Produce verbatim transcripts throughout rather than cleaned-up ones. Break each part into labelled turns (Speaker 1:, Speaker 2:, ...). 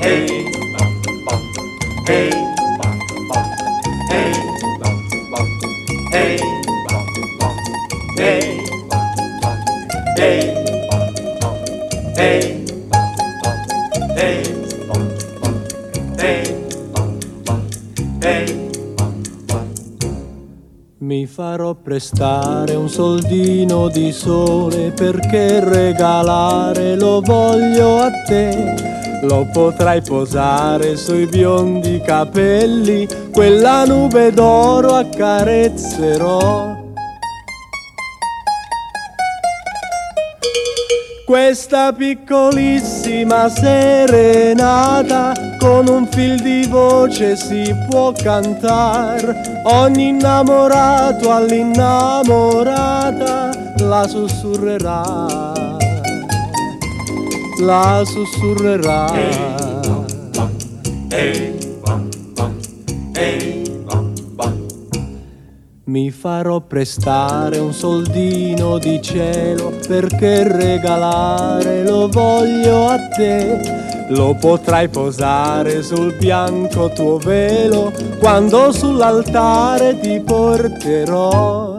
Speaker 1: Mi farò prestare un soldino di sole perché regalare lo voglio a te. Lo potrai posare sui biondi capelli, quella nube d'oro accarezzerò. Questa piccolissima serenata con un fil di voce si può cantar. Ogni innamorato all'innamorata la sussurrerà, la sussurrerà. Mi farò prestare un soldino di cielo perché regalare lo voglio a te. Lo potrai posare sul bianco tuo velo quando sull'altare ti porterò.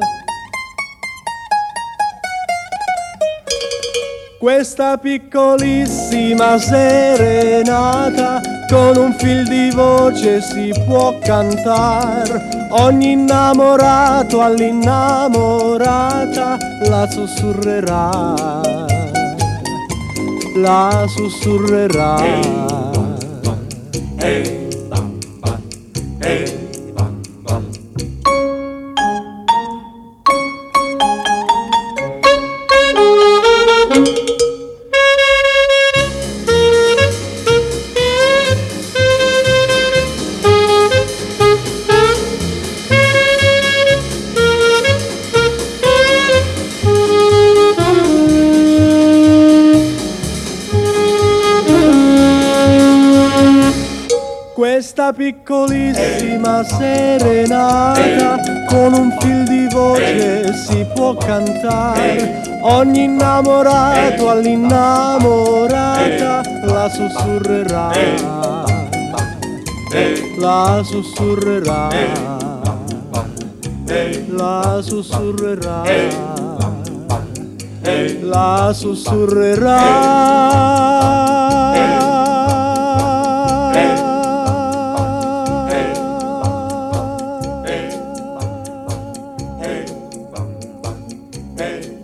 Speaker 1: Questa piccolissima serenata con un fil di voce si può cantar. Ogni innamorato all'innamorata la sussurrerà, la sussurrerà. Hey, bam, bam, hey, bam, bam. Questa piccolissima serenata con un fil di voce si può cantare. Ogni innamorato all'innamorata la sussurrerà, la sussurrerà, la sussurrerà, la sussurrerà. Hey.